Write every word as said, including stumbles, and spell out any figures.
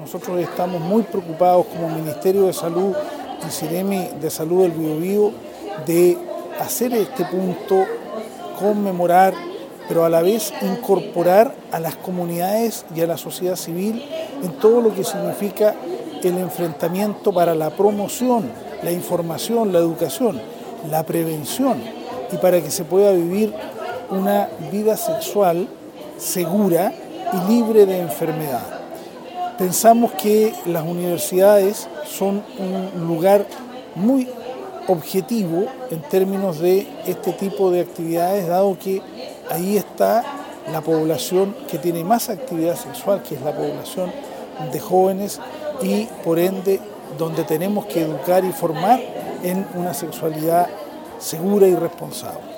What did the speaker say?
nosotros estamos muy preocupados como Ministerio de Salud y Ceremi de Salud del Biobío de hacer este punto, conmemorar, pero a la vez incorporar a las comunidades y a la sociedad civil en todo lo que significa el enfrentamiento para la promoción, la información, la educación, la prevención y para que se pueda vivir una vida sexual segura y libre de enfermedad. Pensamos que las universidades son un lugar muy objetivo en términos de este tipo de actividades, dado que ahí está la población que tiene más actividad sexual, que es la población de jóvenes y por ende donde tenemos que educar y formar en una sexualidad segura y responsable.